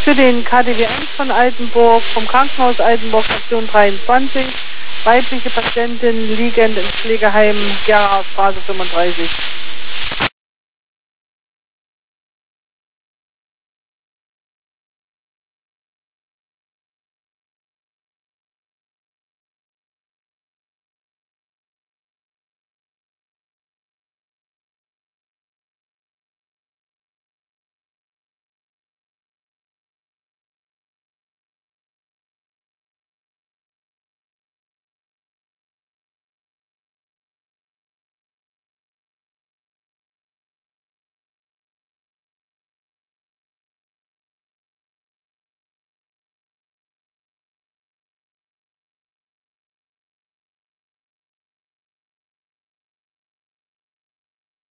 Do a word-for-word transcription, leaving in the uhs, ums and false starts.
Für den K D W eins von Altenburg, vom Krankenhaus Altenburg, Station dreiundzwanzig, weibliche Patientin liegend im Pflegeheim Geraer Straße fünfunddreißig.